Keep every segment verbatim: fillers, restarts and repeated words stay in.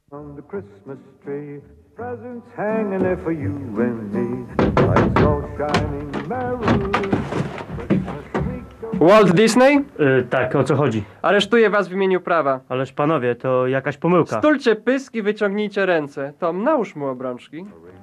On the Christmas tree, presents hanging there for you and me. Lights all shining merrily. Walt Disney? Yy, tak, o co chodzi? Aresztuję was w imieniu prawa. Ależ panowie, to jakaś pomyłka. Stulcie pyski, wyciągnijcie ręce. Tom, nałóż mu obrączki.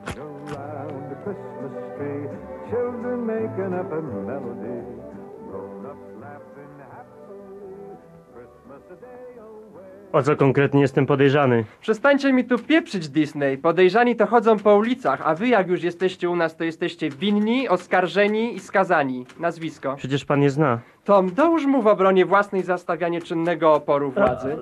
Around the Christmas tree, children making up a melody. Grown-ups laughing happily. Christmas a day away. O co konkretnie jestem podejrzany? Przestańcie mi tu pieprzyć, Disney. Podejrzani to chodzą po ulicach, a wy jak już jesteście u nas, to jesteście winni, oskarżeni i skazani. Nazwisko. Przecież pan nie zna. Tom, dołóż mu w obronie własnej za stawianie czynnego oporu władzy.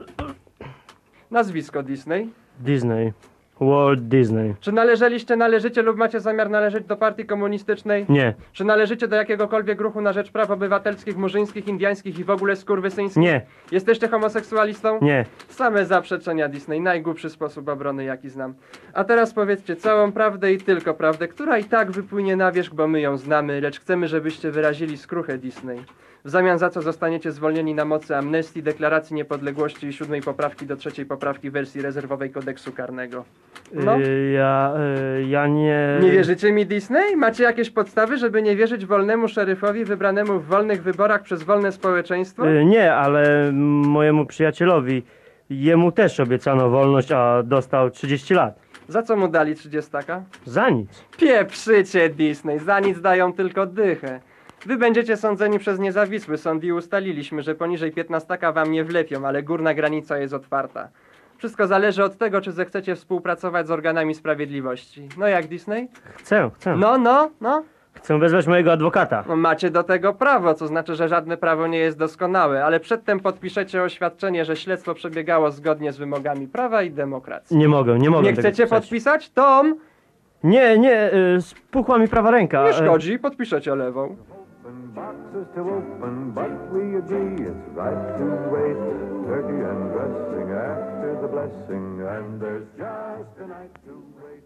Nazwisko, Disney. Disney. Walt Disney. Czy należeliście, należycie lub macie zamiar należeć do partii komunistycznej? Nie. Czy należycie do jakiegokolwiek ruchu na rzecz praw obywatelskich, murzyńskich, indiańskich i w ogóle skurwysyńskich? Nie. Jesteście homoseksualistą? Nie. Same zaprzeczenia, Disney. Najgłupszy sposób obrony, jaki znam. A teraz powiedzcie całą prawdę i tylko prawdę, która i tak wypłynie na wierzch, bo my ją znamy, lecz chcemy, żebyście wyrazili skruchę, Disney. W zamian za co zostaniecie zwolnieni na mocy amnestii, deklaracji niepodległości i siódmej poprawki do trzeciej poprawki wersji rezerwowej kodeksu karnego. No. Yy, ja... Yy, ja nie... Nie wierzycie mi, Disney? Macie jakieś podstawy, żeby nie wierzyć wolnemu szeryfowi wybranemu w wolnych wyborach przez wolne społeczeństwo? Yy, nie, ale mojemu przyjacielowi, jemu też obiecano wolność, a dostał trzydzieści lat. Za co mu dali trzydziestaka? Za nic. Pieprzycie, Disney, za nic dają tylko dychę. Wy będziecie sądzeni przez niezawisły sąd i ustaliliśmy, że poniżej piętnastaka wam nie wlepią, ale górna granica jest otwarta. Wszystko zależy od tego, czy zechcecie współpracować z organami sprawiedliwości. No jak, Disney? Chcę, chcę. No, no, no. Chcę wezwać mojego adwokata. No, macie do tego prawo, co znaczy, że żadne prawo nie jest doskonałe, ale przedtem podpiszecie oświadczenie, że śledztwo przebiegało zgodnie z wymogami prawa i demokracji. Nie mogę, nie mogę Nie tego chcecie pisać. podpisać? Tom? Nie, nie, yy, spuchła mi prawa ręka. Nie szkodzi, podpiszecie lewą. Open boxes to open, but we agree it's right to wait. Turkey and dressing after the blessing, and there's just a night to wait.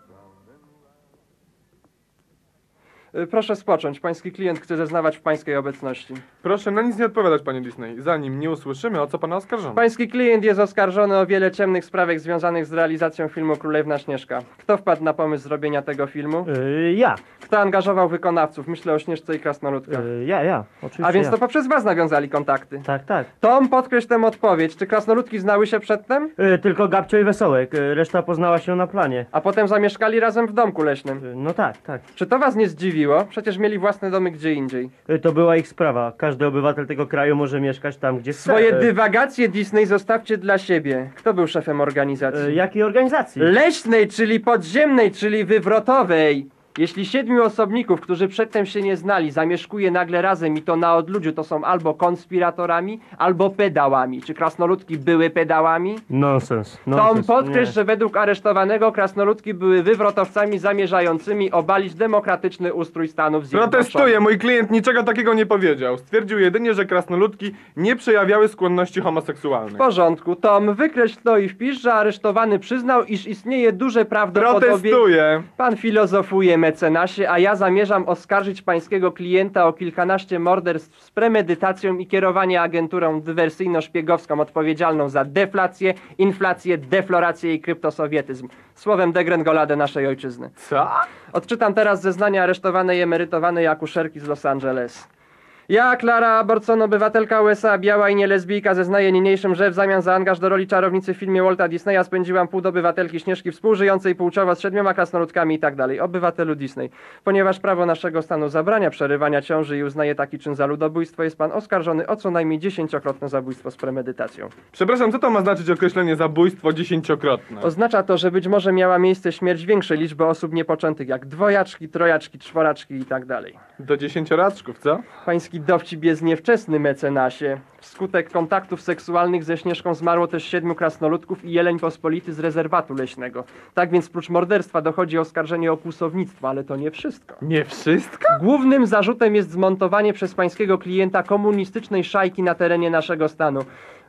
Y, Proszę spocząć, pański klient chce zeznawać w pańskiej obecności. Proszę na nic nie odpowiadać, panie Disney, zanim nie usłyszymy, o co pana oskarżono. Pański klient jest oskarżony o wiele ciemnych sprawek związanych z realizacją filmu Królewna Śnieżka. Kto wpadł na pomysł zrobienia tego filmu? Yy, ja. Kto angażował wykonawców? Myślę o Śnieżce i Krasnoludkach. Yy, ja, ja. Oczywiście A więc ja. to poprzez was nawiązali kontakty. Tak, tak. Tom, podkreśl tę odpowiedź. Czy Krasnoludki znały się przedtem? Yy, tylko Gabcio i Wesołek, yy, reszta poznała się na planie. A potem zamieszkali razem w domku leśnym. Yy, no tak, tak. Czy to was nie zdziwiło? Przecież mieli własne domy gdzie indziej. Yy, to była ich sprawa. Każdy obywatel tego kraju może mieszkać tam, gdzie chce. Swoje Yy, dywagacje, Disney, zostawcie dla siebie. Kto był szefem organizacji? yy, Jakiej organizacji? Leśnej, czyli podziemnej, czyli wywrotowej. Jeśli siedmiu osobników, którzy przedtem się nie znali, zamieszkuje nagle razem i to na odludziu, to są albo konspiratorami, albo pedałami. Czy krasnoludki były pedałami? Nonsens. Tom, Nonsens. podkreśl, nie. że według aresztowanego krasnoludki były wywrotowcami zamierzającymi obalić demokratyczny ustrój Stanów Zjednoczonych. Protestuję, mój klient niczego takiego nie powiedział. Stwierdził jedynie, że krasnoludki nie przejawiały skłonności W homoseksualnych. porządku, Tom, wykreśl to i wpisz, że aresztowany przyznał, iż istnieje duże prawdopodobieństwo... Protestuję. Pan filozofuje, mecenasie, a ja zamierzam oskarżyć pańskiego klienta o kilkanaście morderstw z premedytacją i kierowanie agenturą dywersyjno-szpiegowską odpowiedzialną za deflację, inflację, deflorację i kryptosowietyzm. Słowem degrengoladę naszej ojczyzny. Co? Odczytam teraz zeznania aresztowanej emerytowanej akuszerki z Los Angeles. Ja, Clara Aborson, obywatelka U S A, biała i nielesbijka, zeznaję niniejszym, że w zamian za angaż do roli czarownicy w filmie Walta Disneya spędziłam pół do obywatelki Śnieżki współżyjącej płciowo z siedmioma krasnoludkami i tak dalej. Obywatelu Disney. Ponieważ prawo naszego stanu zabrania przerywania ciąży i uznaje taki czyn za ludobójstwo, jest pan oskarżony o co najmniej dziesięciokrotne zabójstwo z premedytacją. Przepraszam, co to ma znaczyć określenie zabójstwo dziesięciokrotne? Oznacza to, że być może miała miejsce śmierć większej liczby osób niepoczętych, jak dwojaczki, trojaczki, czworaczki i tak dalej. Do dziesięcioraczków, co? Pański dowcip jest niewczesny, mecenasie. Wskutek kontaktów seksualnych ze Śnieżką zmarło też siedmiu krasnoludków i jeleń pospolity z rezerwatu leśnego. Tak więc prócz morderstwa dochodzi oskarżenie o kłusownictwo, ale to nie wszystko. Nie wszystko? Głównym zarzutem jest zmontowanie przez pańskiego klienta komunistycznej szajki na terenie naszego stanu.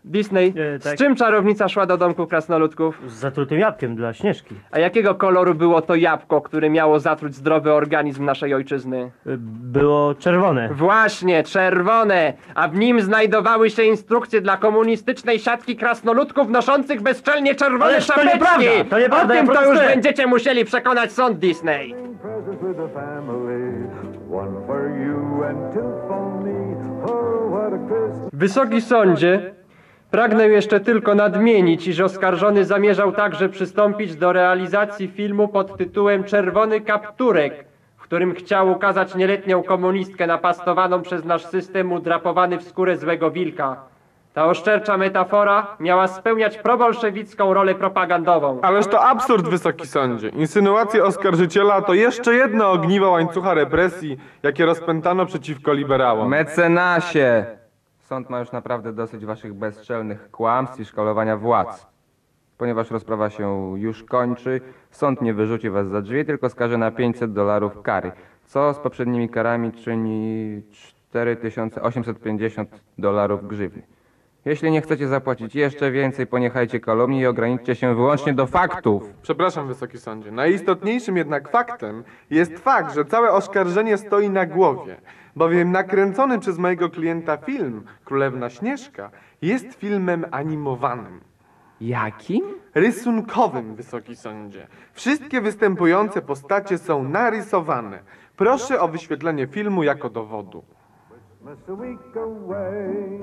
Disney, E, tak. z czym czarownica szła do domku krasnoludków? Z zatrutym jabłkiem dla Śnieżki. A jakiego koloru było to jabłko, które miało zatruć zdrowy organizm naszej ojczyzny? Y, Było czerwone. Właśnie, czerwone, a w nim znajdowały się instrukcje dla komunistycznej siatki krasnoludków noszących bezczelnie czerwone Ależ to czapeczki. nieprawda, to nieprawda, O ja tym to już protestuję. będziecie musieli przekonać sąd Disney. Presents with the family. One for you and two for me. Oh, what a Christmas. Wysoki sądzie, pragnę jeszcze tylko nadmienić, iż oskarżony zamierzał także przystąpić do realizacji filmu pod tytułem Czerwony Kapturek, w którym chciał ukazać nieletnią komunistkę napastowaną przez nasz system udrapowany w skórę złego wilka. Ta oszczercza metafora miała spełniać probolszewicką rolę propagandową. Ależ to absurd, wysoki sądzie. Insynuacje oskarżyciela to jeszcze jedno ogniwo łańcucha represji, jakie rozpętano przeciwko liberałom. Mecenasie! Sąd ma już naprawdę dosyć waszych bezczelnych kłamstw i szkalowania władz. Ponieważ rozprawa się już kończy, sąd nie wyrzuci was za drzwi, tylko skaże na pięćset dolarów kary, co z poprzednimi karami czyni cztery tysiące osiemset pięćdziesiąt dolarów grzywny. Jeśli nie chcecie zapłacić jeszcze więcej, poniechajcie kalumnii i ograniczcie się wyłącznie do faktów. Przepraszam, wysoki sądzie. Najistotniejszym jednak faktem jest fakt, że całe oskarżenie stoi na głowie, bowiem nakręcony przez mojego klienta film Królewna Śnieżka jest filmem animowanym. Jakim? Rysunkowym, wysoki sądzie. Wszystkie występujące postacie są narysowane. Proszę o wyświetlenie filmu jako dowodu. Christmas a week away.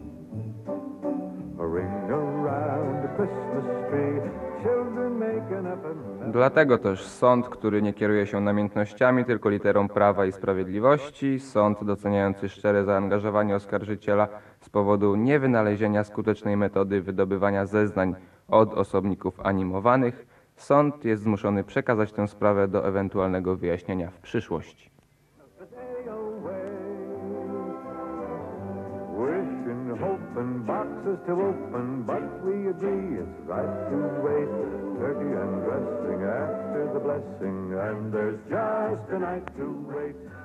A ring around the Christmas tree. Children making up a mess. Dlatego też sąd, który nie kieruje się namiętnościami, tylko literą prawa i sprawiedliwości, sąd doceniający szczere zaangażowanie oskarżyciela z powodu niewynalezienia skutecznej metody wydobywania zeznań od osobników animowanych, sąd jest zmuszony przekazać tę sprawę do ewentualnego wyjaśnienia w przyszłości. Day away. Wishing, hoping, boxes to open, but we agree it's right to wait. Turkey and dressing after the blessing, and there's just a night to wait.